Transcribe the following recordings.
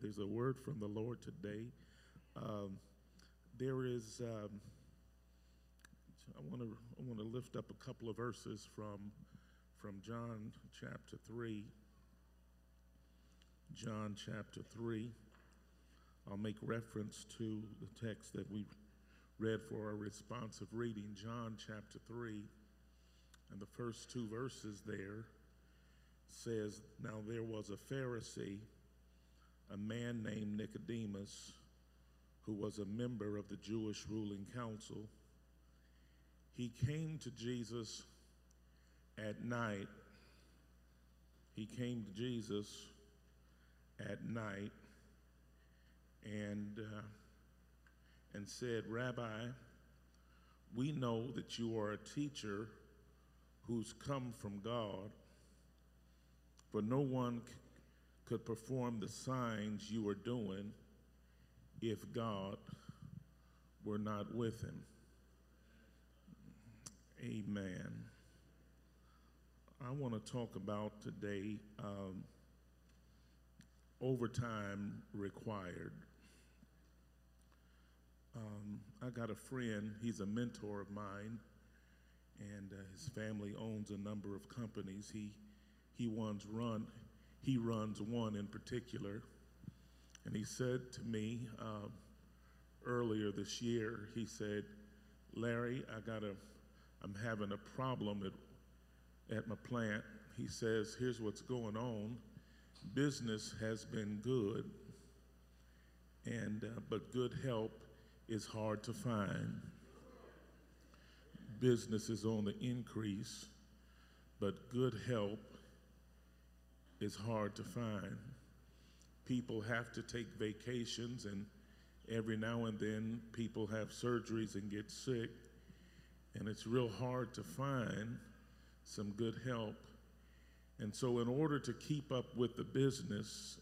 There's a word from the Lord today. Um, there is, I want to lift up a couple of verses from John chapter 3. John chapter 3. I'll make reference to the text that we read for our responsive reading, John chapter 3. And the first two verses there says, "Now there was a Pharisee, a man named Nicodemus, who was a member of the Jewish ruling council. He came to Jesus at night. He came to Jesus at night and said, 'Rabbi, we know that you are a teacher who's come from God, for no one could perform the signs you are doing if God were not with him.'" Amen. I want to talk about today overtime required. I got a friend, he's a mentor of mine, and his family owns a number of companies. He runs one in particular, and he said to me earlier this year, he said, "Larry, I'm having a problem at my plant." He says, "Here's what's going on. Business has been good, but good help is hard to find. Business is on the increase, but good help is hard to find. People have to take vacations, and every now and then people have surgeries and get sick, and it's real hard to find some good help. And so in order to keep up with the business,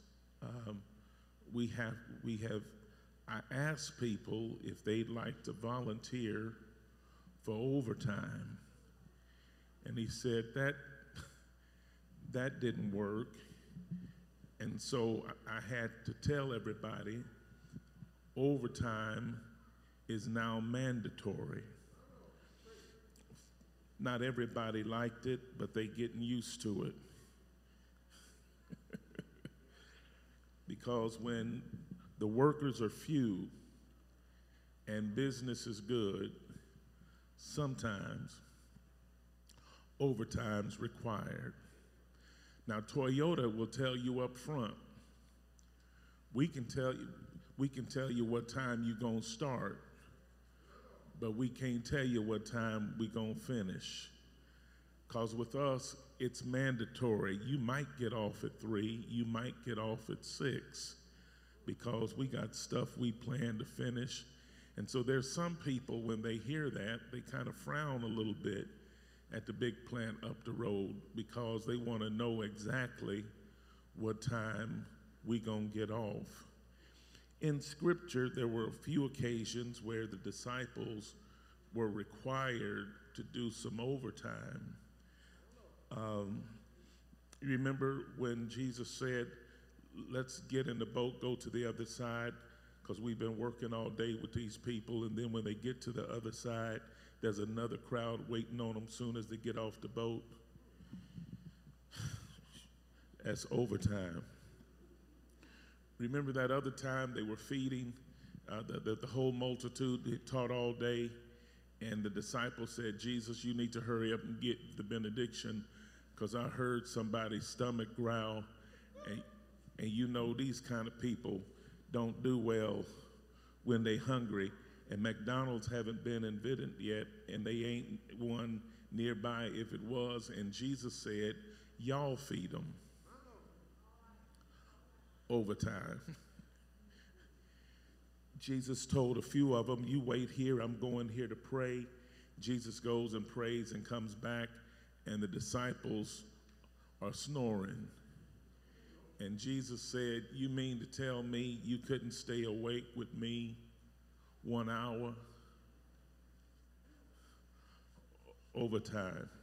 I asked people if they'd like to volunteer for overtime." And he said that didn't work. And so I had to tell everybody overtime is now mandatory. Not everybody liked it, but they're getting used to it. Because when the workers are few and business is good, sometimes overtime's required. Now, Toyota will tell you up front, we can tell you what time you're going to start, but we can't tell you what time we're going to finish. Because with us, it's mandatory. You might get off at 3, you might get off at 6, because we got stuff we plan to finish. And so there's some people, when they hear that, they kind of frown a little bit at the big plant up the road, because they want to know exactly what time we gonna get off. In Scripture, there were a few occasions where the disciples were required to do some overtime. You remember when Jesus said, "Let's get in the boat, go to the other side, because we've been working all day with these people," and then when they get to the other side, there's another crowd waiting on them soon as they get off the boat? That's overtime. Remember that other time they were feeding the whole multitude? They taught all day, and the disciples said, "Jesus, you need to hurry up and get the benediction, because I heard somebody's stomach growl, and you know these kind of people don't do well when they hungry, and McDonald's haven't been invented yet, and they ain't one nearby if it was." And Jesus said, "Y'all feed them." Overtime. Jesus told a few of them, "You wait here, I'm going here to pray." Jesus goes and prays and comes back, and the disciples are snoring. And Jesus said, "You mean to tell me you couldn't stay awake with me 1 hour?" Overtime.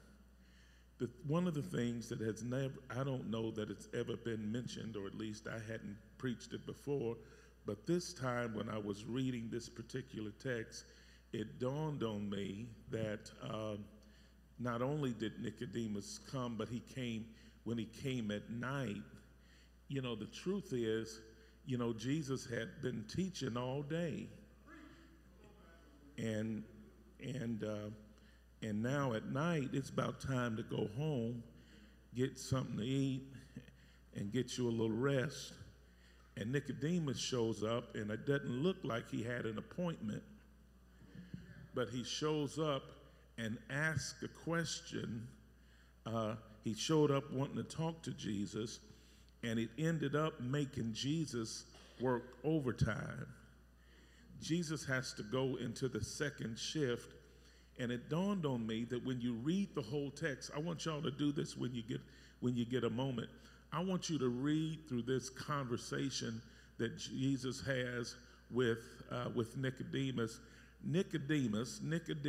One of the things that has never, I don't know that it's ever been mentioned, or at least I hadn't preached it before, but this time when I was reading this particular text, it dawned on me that not only did Nicodemus come, but when he came at night. You know, the truth is, you know, Jesus had been teaching all day. And now at night, it's about time to go home, get something to eat, and get you a little rest. And Nicodemus shows up, and it doesn't look like he had an appointment, but he shows up and asks a question. He showed up wanting to talk to Jesus, and it ended up making Jesus work overtime. Jesus has to go into the second shift, and it dawned on me that when you read the whole text, I want y'all to do this when you get a moment. I want you to read through this conversation that Jesus has with Nicodemus. Nicodemus.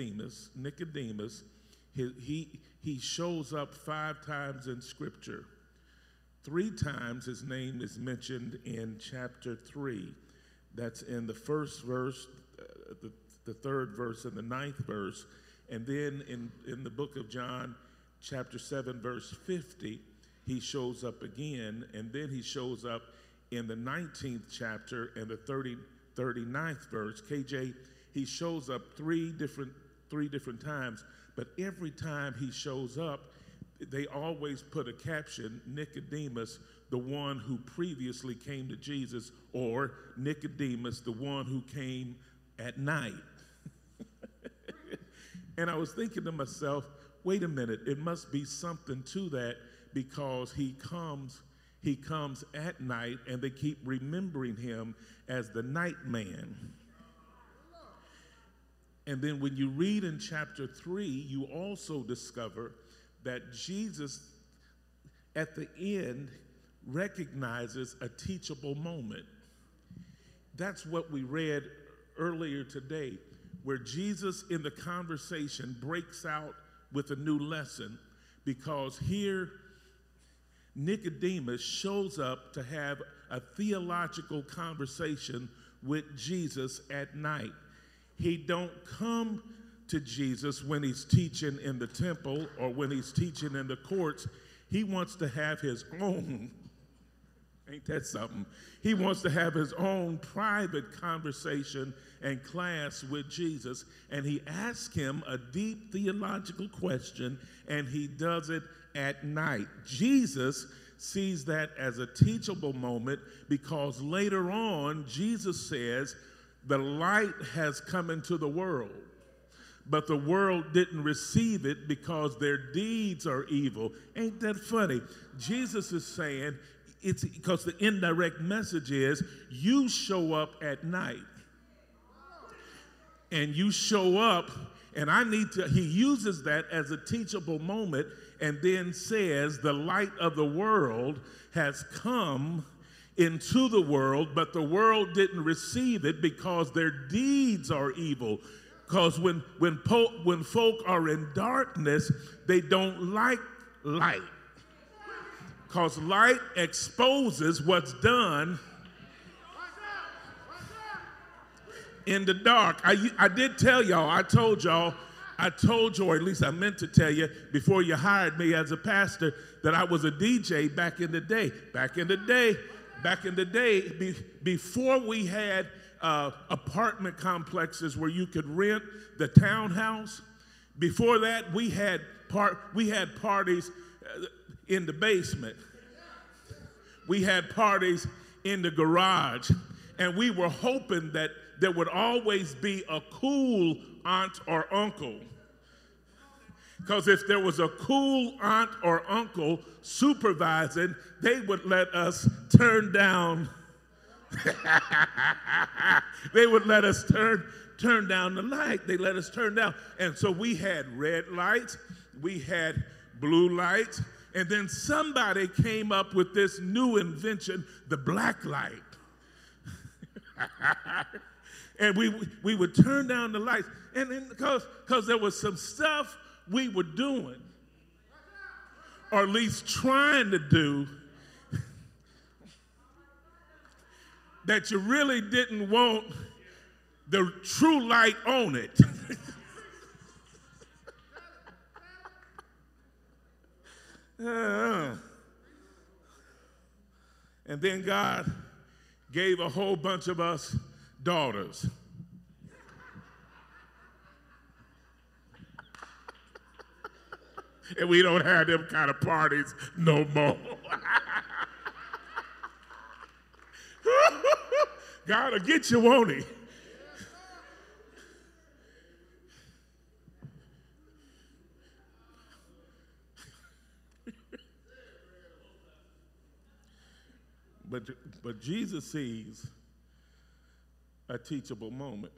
He shows up 5 times in Scripture. 3 times his name is mentioned in chapter 3. That's in the first verse, the 3rd verse, and the 9th verse. And then in the book of John, chapter 7, verse 50, he shows up again. And then he shows up in the 19th chapter and the 39th verse. KJ, he shows up three different times. But every time he shows up, they always put a caption, Nicodemus, the one who previously came to Jesus, or Nicodemus, the one who came at night. And I was thinking to myself, wait a minute, it must be something to that, because he comes at night, and they keep remembering him as the night man. And then when you read in chapter 3, you also discover that Jesus, at the end, recognizes a teachable moment. That's what we read earlier today, where Jesus in the conversation breaks out with a new lesson, because here Nicodemus shows up to have a theological conversation with Jesus at night. He don't come to Jesus when he's teaching in the temple or when he's teaching in the courts. He wants to have his own, ain't that something? He wants to have his own private conversation and class with Jesus, and he asks him a deep theological question, and he does it at night. Jesus sees that as a teachable moment, because later on, Jesus says, the light has come into the world, but the world didn't receive it because their deeds are evil. Ain't that funny? Jesus is saying, it's because the indirect message is, you show up at night. And you show up, and he uses that as a teachable moment, and then says, the light of the world has come into the world, but the world didn't receive it because their deeds are evil. Because when folk are in darkness, they don't like light. Because light exposes what's done in the dark. I did tell y'all, I told you, or at least I meant to tell you before you hired me as a pastor, that I was a DJ back in the day. Back in the day, before we had apartment complexes where you could rent the townhouse, before that we had parties in the basement. We had parties in the garage, and we were hoping that there would always be a cool aunt or uncle. Because if there was a cool aunt or uncle supervising, they would let us turn down. They would let us turn down the light. They let us turn down. And so we had red lights, we had blue lights, and then somebody came up with this new invention, the black light. And we would turn down the lights. And then because there was some stuff we were doing, or at least trying to do, that you really didn't want the true light on it. And then God gave a whole bunch of us daughters. And we don't have them kind of parties no more. God will get you, won't he? But Jesus sees a teachable moment.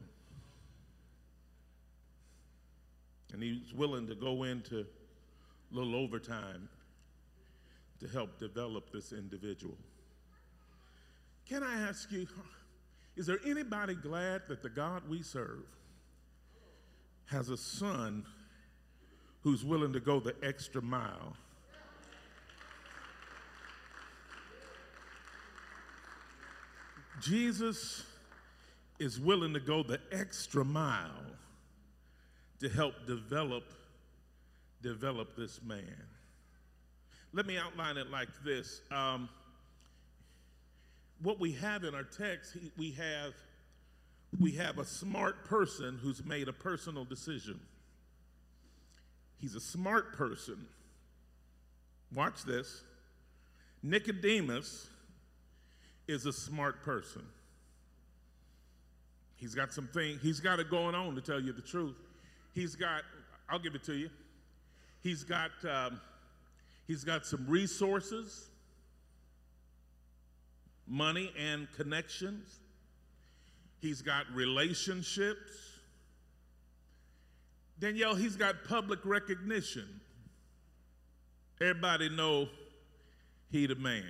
And he's willing to go into a little overtime to help develop this individual. Can I ask you, is there anybody glad that the God we serve has a son who's willing to go the extra mile? Jesus is willing to go the extra mile to help develop this man. Let me outline it like this. What we have in our text, we have a smart person who's made a personal decision. He's a smart person. Watch this. Nicodemus is a smart person. He's got it going on, to tell you the truth. I'll give it to you. He's got some resources, money and connections. He's got relationships. Danielle, he's got public recognition. Everybody know he the man.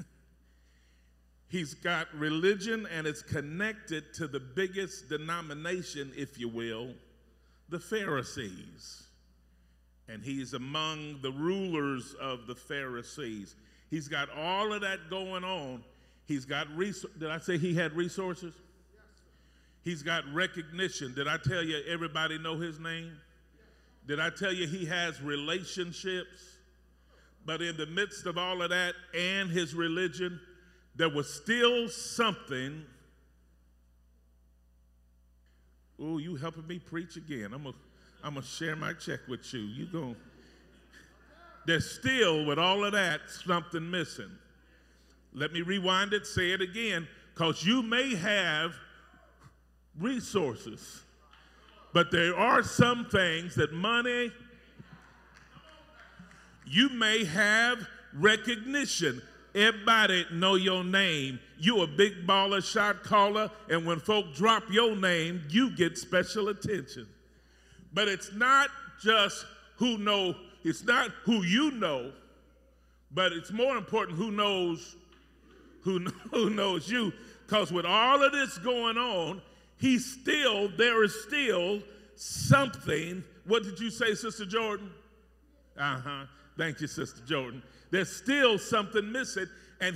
He's got religion, and it's connected to the biggest denomination, if you will, the Pharisees. And he's among the rulers of the Pharisees. He's got all of that going on. He's got did I say he had resources? Yes. He's got recognition. Did I tell you everybody know his name? Yes. Did I tell you he has relationships? But in the midst of all of that and his religion, there was still something. Oh, you helping me preach again. I'm gonna share my check with you. There's still, with all of that, something missing. Let me rewind it, say it again, because you may have resources, but there are some things that money, you may have recognition. Everybody know your name. You a big baller, shot caller, and when folk drop your name, you get special attention. But it's not just it's not who you know, but it's more important who knows you. Because with all of this going on, there is still something. What did you say, Sister Jordan? Thank you, Sister Jordan. There's still something missing, and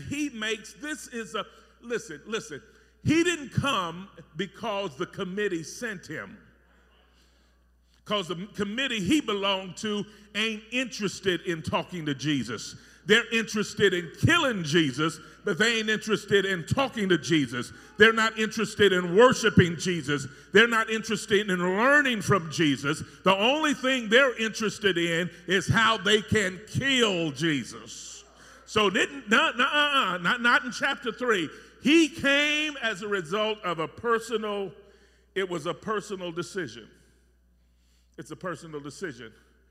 listen, he didn't come because the committee sent him. Because the committee he belonged to ain't interested in talking to Jesus. They're interested in killing Jesus, but they ain't interested in talking to Jesus. They're not interested in worshiping Jesus. They're not interested in learning from Jesus. The only thing they're interested in is how they can kill Jesus. So not in chapter 3. He came as a result of it was a personal decision. It's a personal decision.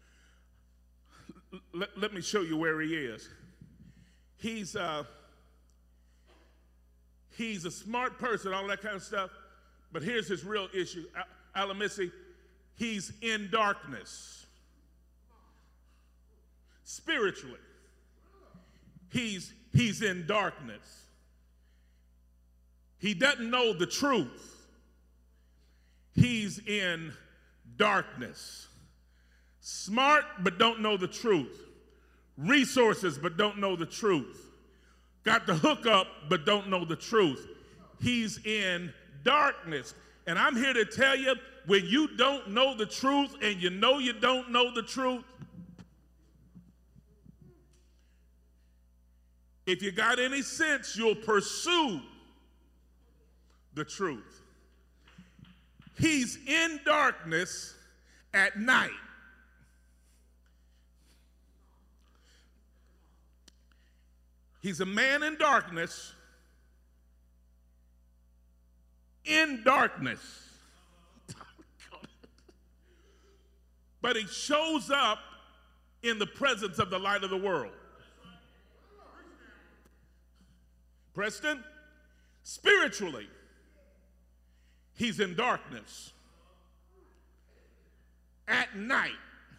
Let me show you where he is. He's a smart person, all that kind of stuff, but here's his real issue. Alamisi, he's in darkness. Spiritually, he's in darkness. He doesn't know the truth. He's in darkness. Smart, but don't know the truth. Resources, but don't know the truth. Got the hookup, but don't know the truth. he's in darkness. And I'm here to tell you, when you don't know the truth and you know you don't know the truth, if you got any sense, you'll pursue the truth. He's in darkness at night. He's a man in darkness, but he shows up in the presence of the light of the world. Preston, spiritually, he's in darkness at night.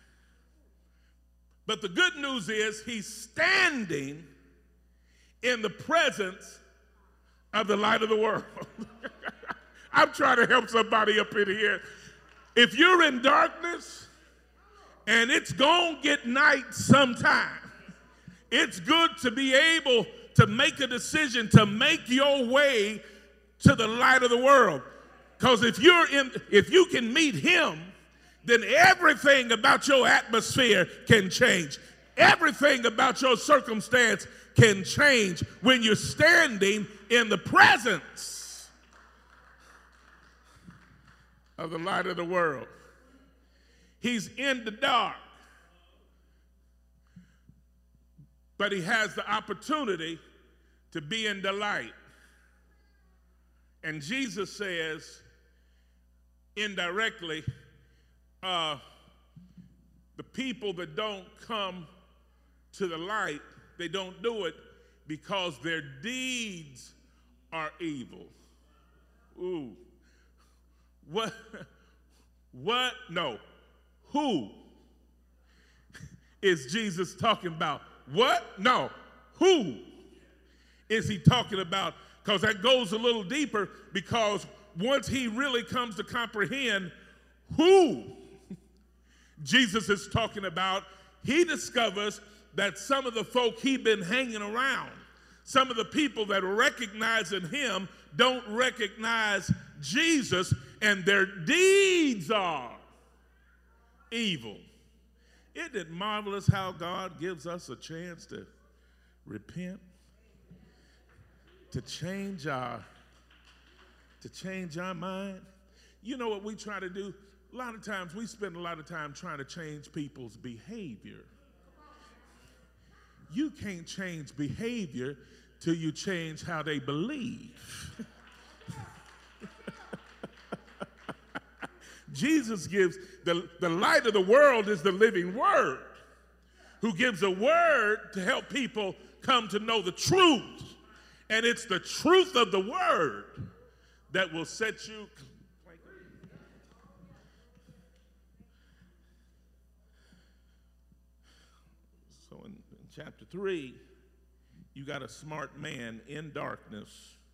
But the good news is he's standing in the presence of the light of the world. I'm trying to help somebody up in here. If you're in darkness and it's gonna get night sometime, it's good to be able to make a decision to make your way to the light of the world. Because if you can meet him, then everything about your atmosphere can change. Everything about your circumstance can change when you're standing in the presence of the light of the world. He's in the dark, but he has the opportunity to be in the light. And Jesus says, indirectly, the people that don't come to the light, they don't do it because their deeds are evil. Ooh. What? What? No. Who is Jesus talking about? What? No. Who is he talking about? Because that goes a little deeper, because once he really comes to comprehend who Jesus is talking about, he discovers that some of the folk he'd been hanging around, some of the people that recognize in him don't recognize Jesus, and their deeds are evil. Isn't it marvelous how God gives us a chance to repent, to change our mind? You know what we try to do? A lot of times we spend a lot of time trying to change people's behavior. You can't change behavior till you change how they believe. Jesus gives, the light of the world is the living word, who gives a word to help people come to know the truth. And it's the truth of the word that will set you. So in chapter 3, you got a smart man in darkness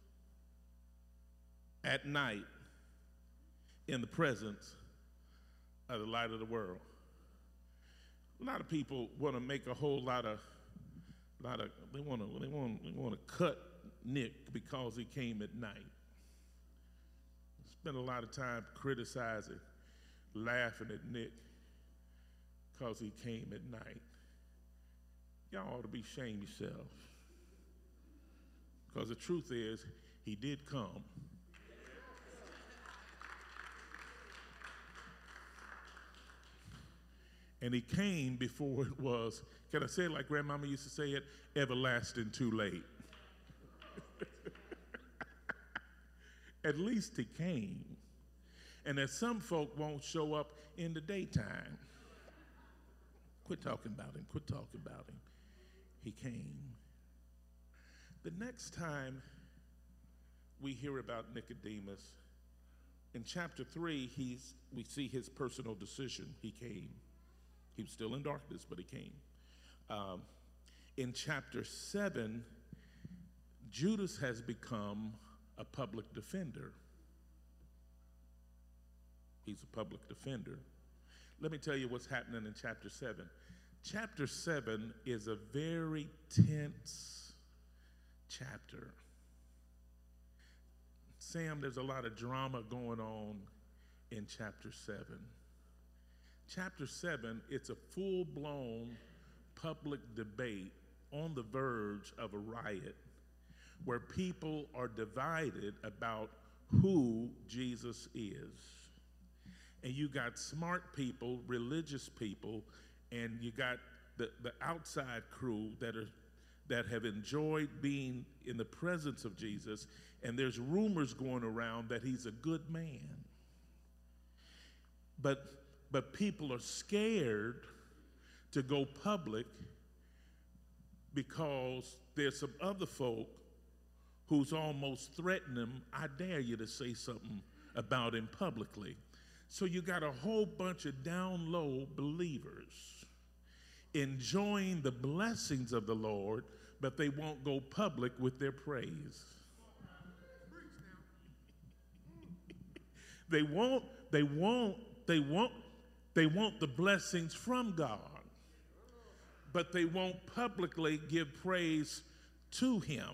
at night in the presence of the light of the world. A lot of people want to make a whole lot of they want to cut Nick because he came at night. Spend a lot of time criticizing, laughing at Nick because he came at night. Y'all ought to be ashamed of yourself. Because the truth is, he did come. And he came before it was, can I say it like Grandmama used to say it, everlasting too late. At least he came. And that some folk won't show up in the daytime. Quit talking about him. Quit talking about him. He came. The next time we hear about Nicodemus, in chapter 3, we see his personal decision. He came. He was still in darkness, but he came. In chapter 7, Judas has become a public defender. He's a public defender. Let me tell you what's happening in chapter 7. Chapter 7 is a very tense chapter. Sam, there's a lot of drama going on in chapter 7. Chapter 7, it's a full-blown public debate on the verge of a riot where people are divided about who Jesus is. And you got smart people, religious people, and you got the outside crew that have enjoyed being in the presence of Jesus, and there's rumors going around that he's a good man. But people are scared to go public because there's some other folk who's almost threatening him. I dare you to say something about him publicly. So you got a whole bunch of down low believers enjoying the blessings of the Lord, but they won't go public with their praise. They want the blessings from God, but they won't publicly give praise to him.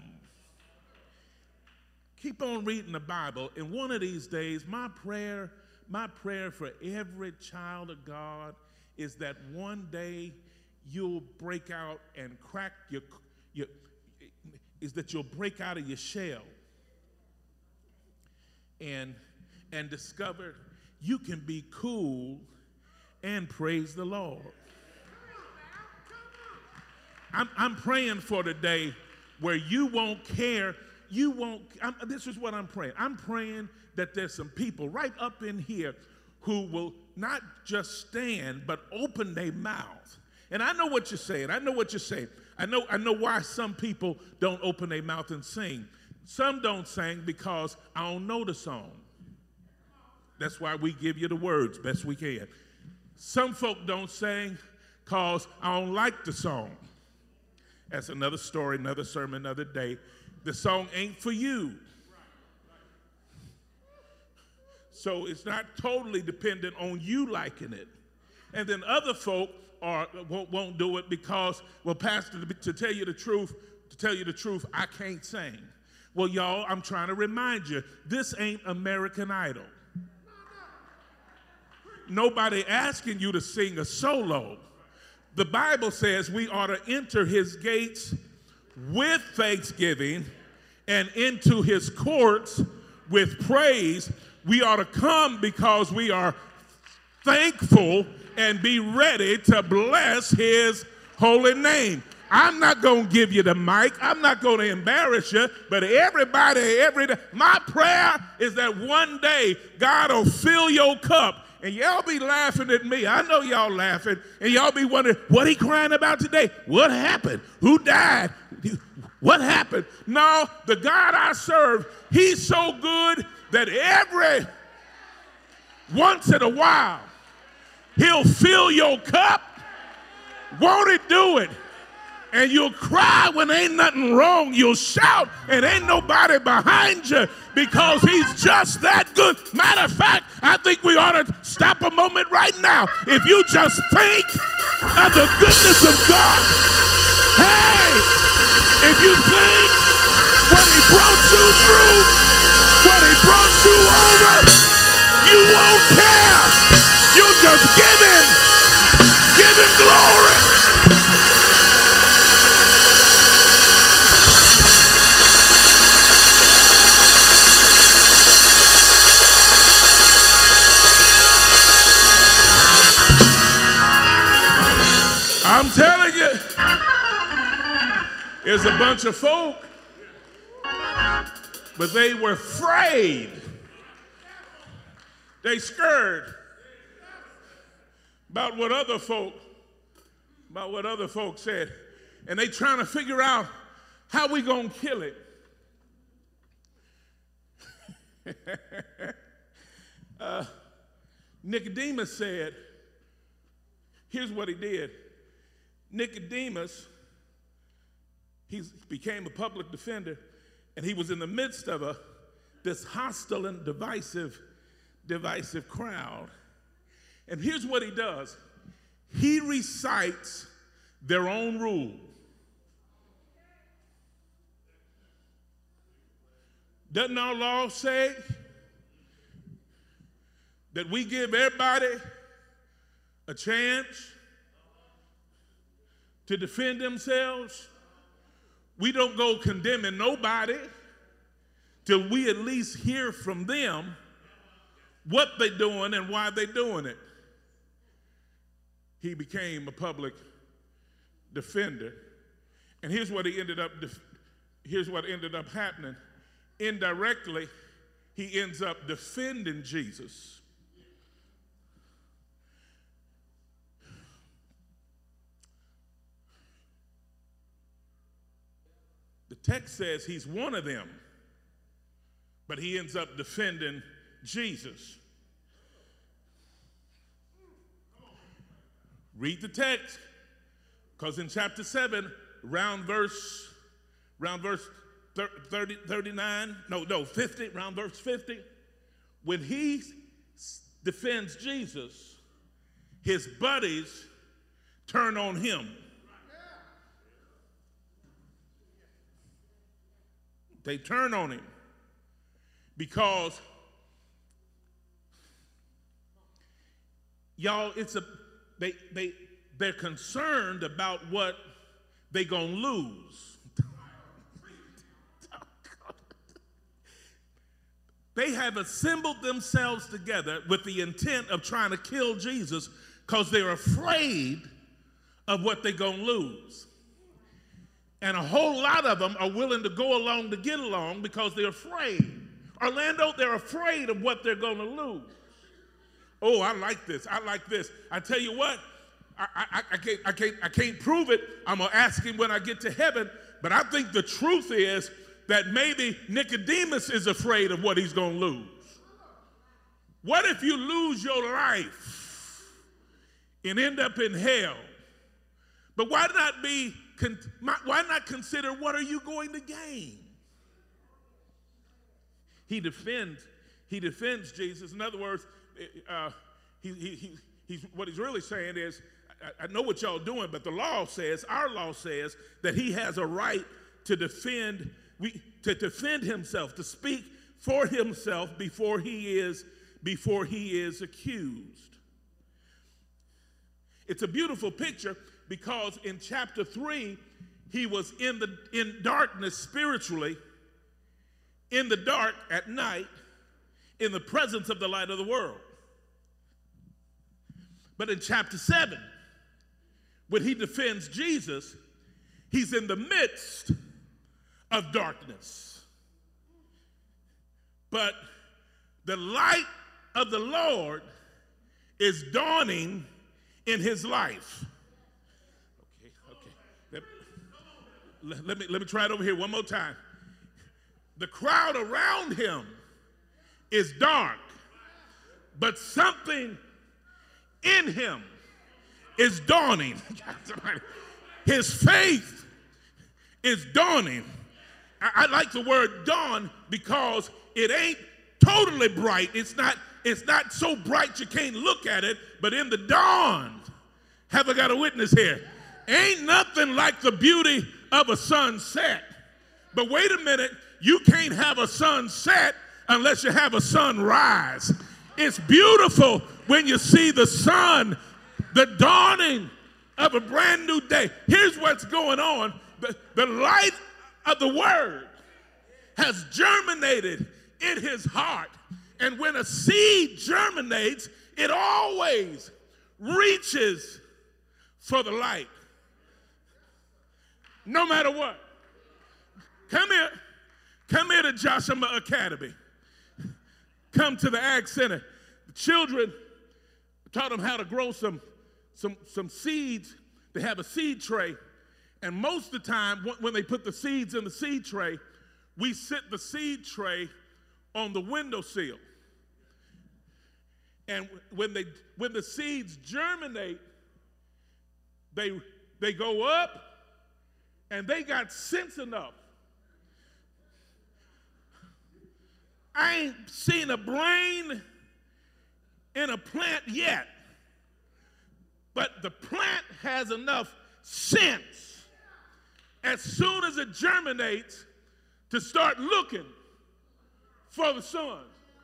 Keep on reading the Bible, and one of these days, my prayer for every child of God is that one day you'll break out and crack you'll break out of your shell and discover you can be cool and praise the Lord. I'm praying for the day where you won't care. This is what I'm praying. I'm praying that there's some people right up in here who will not just stand, but open their mouth. And I know what you're saying. I know why some people don't open their mouth and sing. Some don't sing because I don't know the song. That's why we give you the words best we can. Some folk don't sing because I don't like the song. That's another story, another sermon, another day. The song ain't for you. So it's not totally dependent on you liking it. And then other folk won't do it because, well, Pastor, to tell you the truth, I can't sing. Well, y'all, I'm trying to remind you, this ain't American Idol. Nobody asking you to sing a solo. The Bible says we ought to enter his gates with thanksgiving and into his courts with praise. We ought to come because we are thankful and be ready to bless his holy name. I'm not going to give you the mic. I'm not going to embarrass you, but everybody, every day, my prayer is that one day God will fill your cup. And y'all be laughing at me. I know y'all laughing. And y'all be wondering, what he crying about today? What happened? Who died? What happened? No, the God I serve, he's so good that every once in a while, he'll fill your cup. Won't he do it? And you'll cry when ain't nothing wrong. You'll shout and ain't nobody behind you because he's just that good. Matter of fact, I think we ought to stop a moment right now. If you just think of the goodness of God. Hey, if you think what he brought you through, what he brought you over, you won't care. You'll just give him glory. I'm telling you, there's a bunch of folk, but they were afraid. They scared about what other folk said. And they trying to figure out how we gonna kill it. Nicodemus said, here's what he did. Nicodemus, he became a public defender, and he was in the midst of this hostile and divisive crowd. And here's what he does. He recites their own rule. Doesn't our law say that we give everybody a chance to defend themselves? We don't go condemning nobody till we at least hear from them what they're doing and why they're doing it. He became a public defender. And here's what ended up happening. Indirectly, he ends up defending Jesus. The text says he's one of them, but he ends up defending Jesus. Read the text, because in chapter 7, around verse 50, around verse 50, when he defends Jesus, his buddies turn on him. They turn on him because, y'all, they're concerned about what they gonna lose. They have assembled themselves together with the intent of trying to kill Jesus because they're afraid of what they're gonna lose. And a whole lot of them are willing to go along to get along because they're afraid. Orlando, they're afraid of what they're gonna lose. Oh, I like this. I like this. I tell you what, I can't prove it. I'm gonna ask him when I get to heaven. But I think the truth is that maybe Nicodemus is afraid of what he's gonna lose. What if you lose your life and end up in hell? But why not consider what are you going to gain? He defends Jesus. In other words, what he's really saying is, I know what y'all doing, but the law says, our law says, that he has a right to defend himself, to speak for himself before he is accused. It's a beautiful picture because in chapter 3, he was in darkness spiritually, in the dark at night, in the presence of the light of the world. But in chapter 7, when he defends Jesus, he's in the midst of darkness. But the light of the Lord is dawning in his life. Okay. Let me try it over here one more time. The crowd around him is dark, but something in him is dawning. His faith is dawning. I like the word dawn because it ain't totally bright. It's not so bright you can't look at it, but in the dawn, have I got a witness here? Ain't nothing like the beauty of a sunset. But wait a minute, you can't have a sunset unless you have a sunrise. It's beautiful when you see the sun, the dawning of a brand new day. Here's what's going on. The light of the word has germinated in his heart. And when a seed germinates, it always reaches for the light. No matter what. Come here to Joshua Academy. Come to the Ag Center. The children taught them how to grow some seeds. They have a seed tray. And most of the time, when they put the seeds in the seed tray, we sit the seed tray on the windowsill. And when the seeds germinate, they go up, and they got sense enough. I ain't seen a brain in a plant yet, but the plant has enough sense as soon as it germinates to start looking for the sun.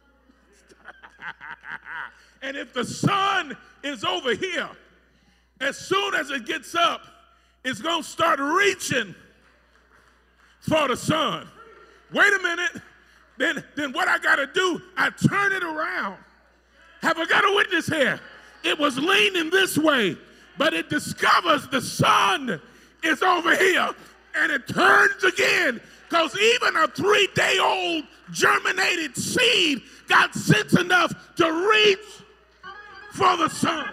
And if the sun is over here, as soon as it gets up, it's going to start reaching for the sun. Wait a minute. Then what I got to do, I turn it around. Have I got a witness here? It was leaning this way, but it discovers the sun is over here, and it turns again, because even a 3-day-old germinated seed got sense enough to reach for the sun.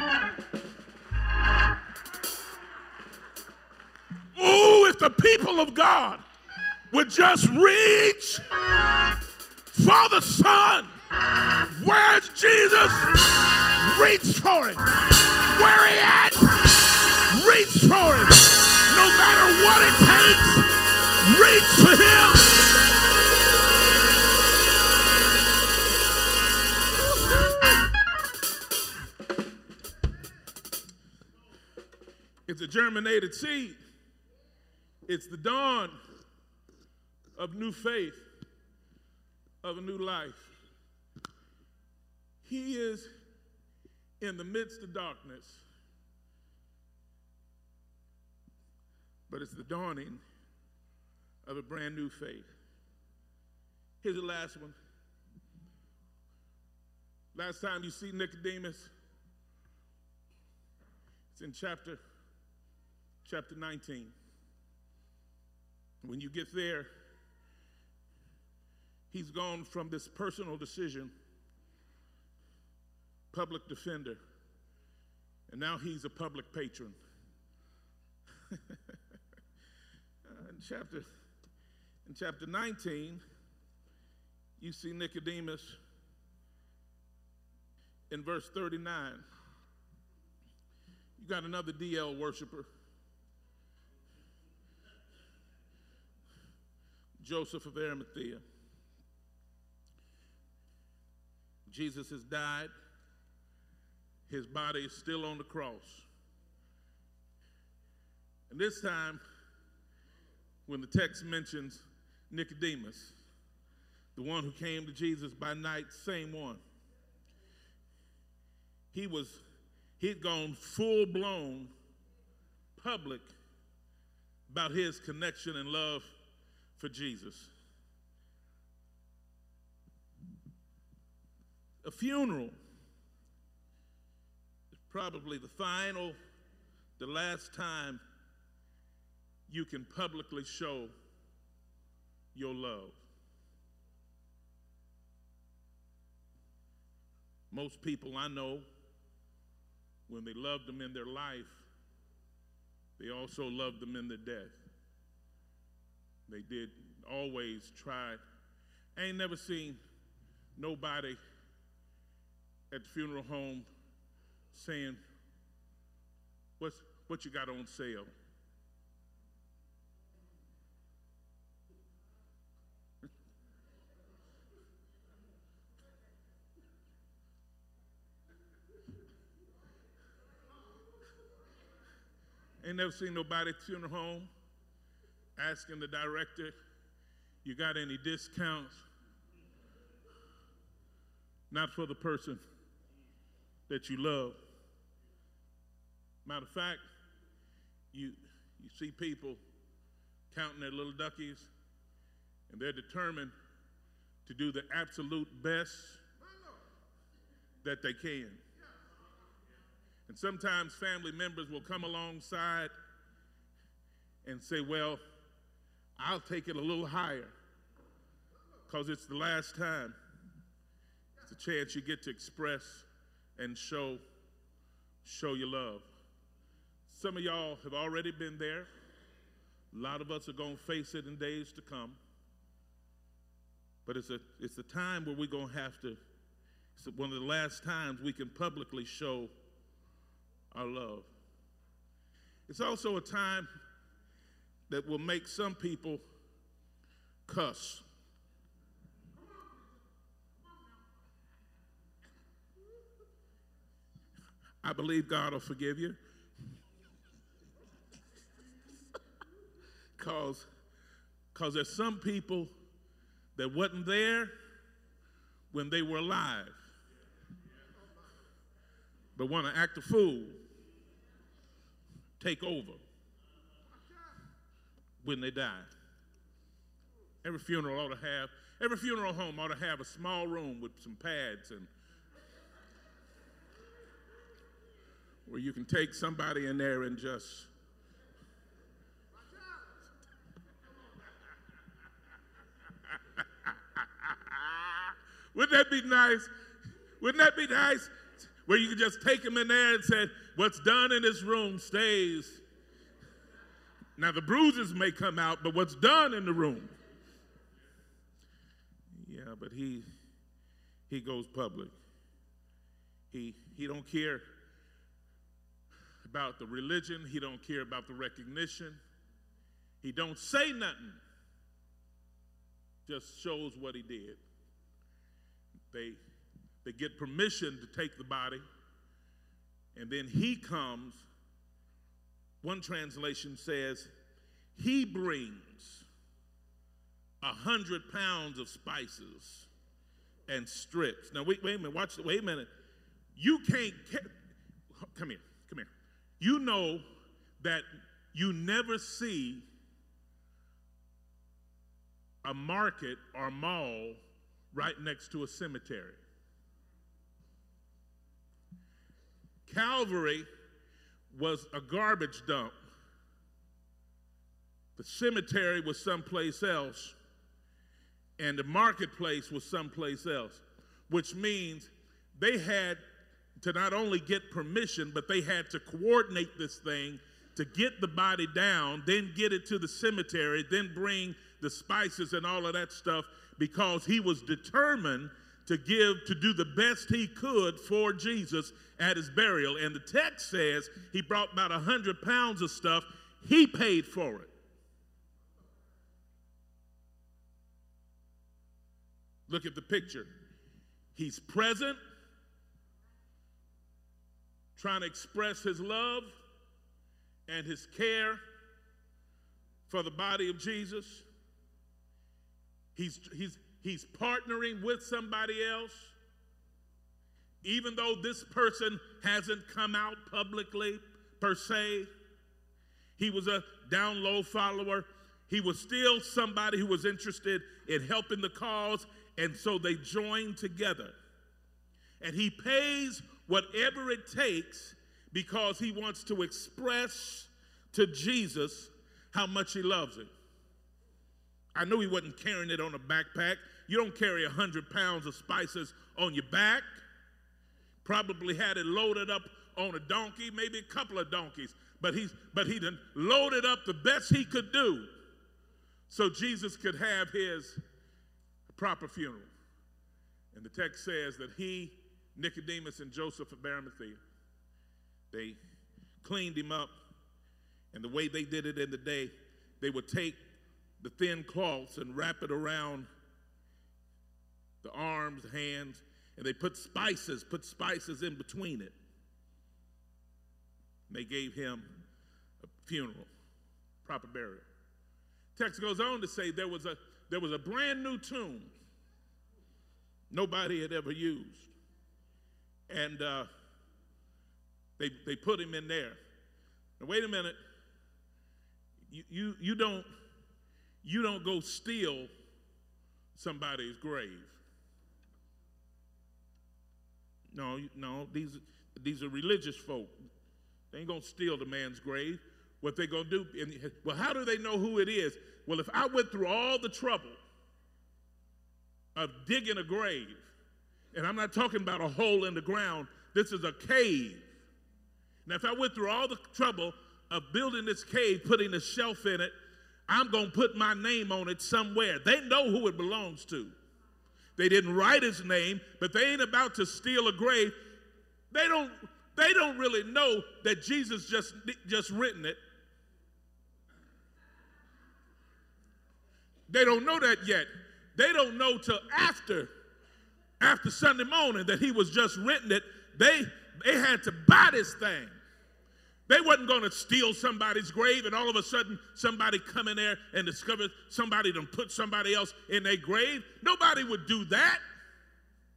Ooh, if the people of God would just reach for the sun. Where's Jesus? Reach for him. Where he at? Reach for him. No matter what it takes, reach for him. It's a germinated seed. It's the dawn of new faith, of a new life. He is in the midst of darkness, but it's the dawning of a brand new faith. Here's the last one. Last time you see Nicodemus, it's in chapter 19. When you get there, he's gone from this personal decision, public defender, and now he's a public patron. In chapter 19, you see Nicodemus in verse 39. You got another DL worshiper, Joseph of Arimathea. Jesus has died. His body is still on the cross. And this time, when the text mentions Nicodemus, the one who came to Jesus by night, same one. He'd gone full-blown public about his connection and love for Jesus. A funeral is probably the last time you can publicly show your love. Most people I know, when they loved them in their life, they also loved them in their death. They did always try. I ain't never seen nobody at the funeral home saying, what you got on sale? Ain't never seen nobody at the funeral home asking the director, you got any discounts? Not for the person that you love. Matter of fact, you see people counting their little duckies, and they're determined to do the absolute best that they can. And sometimes family members will come alongside and say, well, I'll take it a little higher because it's the last time. It's a chance you get to express and show your love. Some of y'all have already been there. A lot of us are going to face it in days to come. But it's a time where we're going to have to, it's one of the last times we can publicly show our love. It's also a time that will make some people cuss. I believe God will forgive you. Because there's some people that wasn't there when they were alive, but want to act a fool, take over when they die. Every funeral home ought to have a small room with some pads and where you can take somebody in there and just wouldn't that be nice? Wouldn't that be nice? Where you can just take them in there and say, what's done in this room stays. Now the bruises may come out, but what's done in the room. Yeah, but he goes public. He don't care about the religion. He don't care about the recognition. He don't say nothing. Just shows what he did. They get permission to take the body, and then he comes. One translation says, he brings 100 pounds of spices and strips. Now, wait a minute, wait a minute. You can't, come here. You know that you never see a market or mall right next to a cemetery. Calvary was a garbage dump. The cemetery was someplace else, and the marketplace was someplace else, which means they had to not only get permission, but they had to coordinate this thing to get the body down, then get it to the cemetery, then bring the spices and all of that stuff, because he was determined to do the best he could for Jesus at his burial. And the text says he brought about 100 pounds of stuff. He paid for it. Look at the picture. He's present, trying to express his love and his care for the body of Jesus. He's partnering with somebody else, even though this person hasn't come out publicly per se. He was a down low follower. He was still somebody who was interested in helping the cause, and so they joined together. And he pays whatever it takes because he wants to express to Jesus how much he loves him. I knew he wasn't carrying it on a backpack. You don't carry 100 pounds of spices on your back. Probably had it loaded up on a donkey, maybe a couple of donkeys. But he done loaded up the best he could do so Jesus could have his proper funeral. And the text says that he, Nicodemus, and Joseph of Arimathea, they cleaned him up. And the way they did it in the day, they would take the thin cloths and wrap it around the arms, the hands, and they put spices in between it. And they gave him a funeral, proper burial. Text goes on to say there was a brand new tomb nobody had ever used, and they put him in there. Now wait a minute, you don't go steal somebody's grave. No, these are religious folk. They ain't gonna steal the man's grave. What they gonna do? Well, how do they know who it is? Well, if I went through all the trouble of digging a grave, and I'm not talking about a hole in the ground, this is a cave. Now, if I went through all the trouble of building this cave, putting a shelf in it, I'm going to put my name on it somewhere. They know who it belongs to. They didn't write his name, but they ain't about to steal a grave. They don't really know that Jesus just written it. They don't know that yet. They don't know till after Sunday morning that he was just written it. They had to buy this thing. They wasn't going to steal somebody's grave and all of a sudden somebody come in there and discover somebody done put somebody else in their grave. Nobody would do that.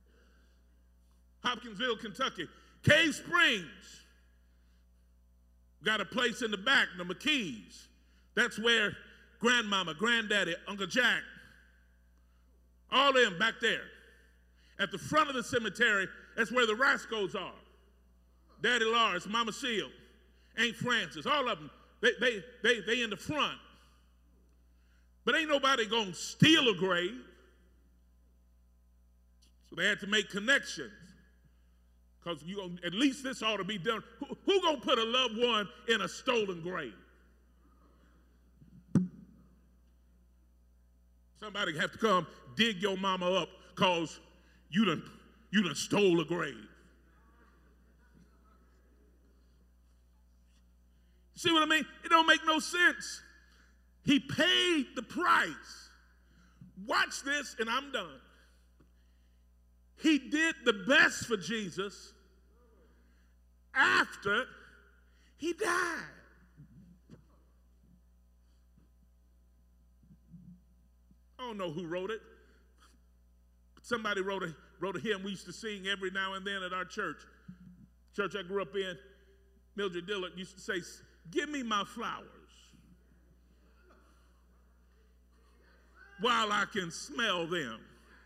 Hopkinsville, Kentucky. Cave Springs. Got a place in the back, the McKees. That's where grandmama, granddaddy, Uncle Jack, all them back there. At the front of the cemetery, that's where the Rascos are. Daddy Lars, Mama Seal, Aunt Francis, all of them, they in the front. But ain't nobody gonna steal a grave. So they had to make connections. Because at least this ought to be done. Who gonna put a loved one in a stolen grave? Somebody have to come dig your mama up because you done stole a grave. See what I mean? It don't make no sense. He paid the price. Watch this, and I'm done. He did the best for Jesus after he died. I don't know who wrote it. Somebody wrote a hymn we used to sing every now and then at our church. Church I grew up in, Mildred Dillard used to say, "Give me my flowers while I can smell them.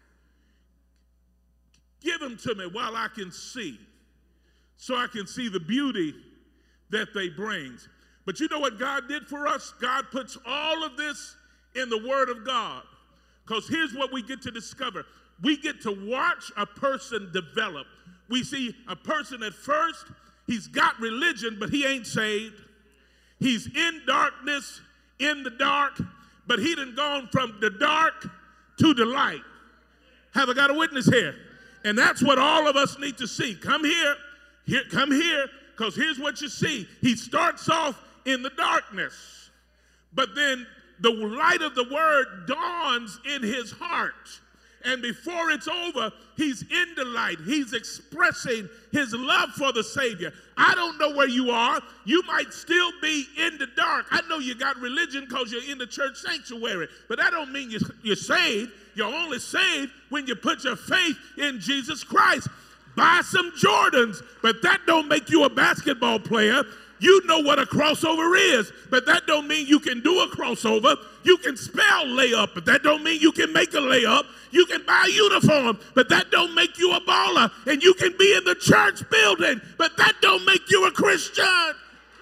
Give them to me while I can see, so I can see the beauty that they bring." But you know what God did for us? God puts all of this in the Word of God. Because here's what we get to discover. We get to watch a person develop. We see a person at first, he's got religion, but he ain't saved. He's in darkness, in the dark, but he done gone from the dark to the light. Have I got a witness here? And that's what all of us need to see. Come here, come here, because here's what you see. He starts off in the darkness, but then the light of the word dawns in his heart. And before it's over, he's in the light. He's expressing his love for the Savior. I don't know where you are. You might still be in the dark. I know you got religion because you're in the church sanctuary, but that don't mean you're saved. You're only saved when you put your faith in Jesus Christ. Buy some Jordans, but that don't make you a basketball player. You know what a crossover is, but that don't mean you can do a crossover. You can spell layup, but that don't mean you can make a layup. You can buy a uniform, but that don't make you a baller. And you can be in the church building, but that don't make you a Christian.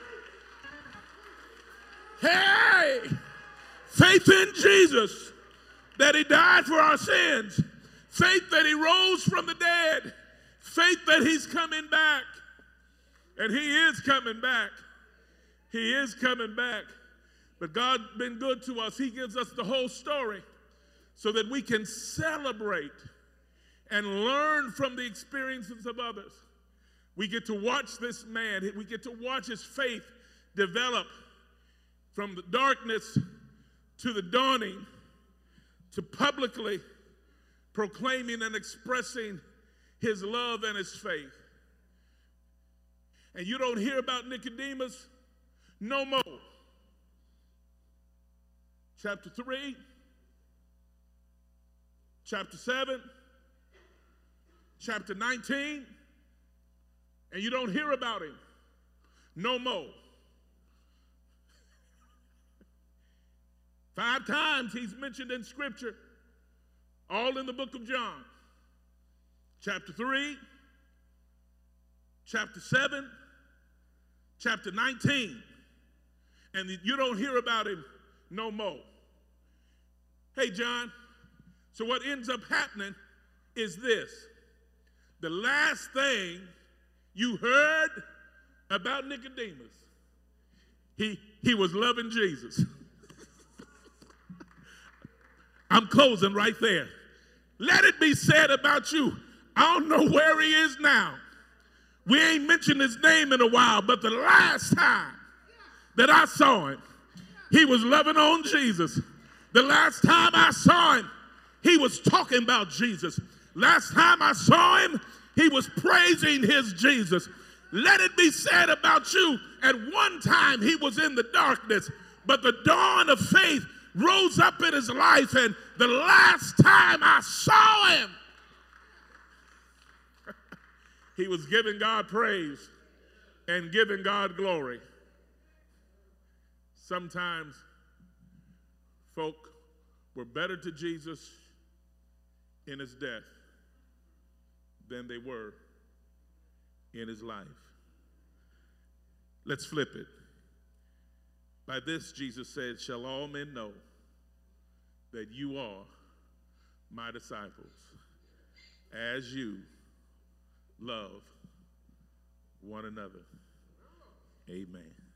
Hey, faith in Jesus, that he died for our sins. Faith that he rose from the dead. Faith that he's coming back. And he is coming back. He is coming back. But God's been good to us. He gives us the whole story so that we can celebrate and learn from the experiences of others. We get to watch this man. We get to watch his faith develop from the darkness to the dawning, to publicly proclaiming and expressing his love and his faith. And you don't hear about Nicodemus no more. Chapter 3, chapter 7, chapter 19, and you don't hear about him no more. 5 times he's mentioned in Scripture, all in the book of John. Chapter 3, chapter 7, chapter 19, and you don't hear about him no more. Hey, John, so what ends up happening is this. The last thing you heard about Nicodemus, he was loving Jesus. I'm closing right there. Let it be said about you. I don't know where he is now. We ain't mentioned his name in a while, but the last time that I saw him, he was loving on Jesus. The last time I saw him, he was talking about Jesus. Last time I saw him, he was praising his Jesus. Let it be said about you, at one time he was in the darkness, but the dawn of faith rose up in his life, and the last time I saw him, He was giving God praise and giving God glory. Sometimes folk were better to Jesus in his death than they were in his life. Let's flip it. By this, Jesus said, shall all men know that you are my disciples, as you love one another. Amen.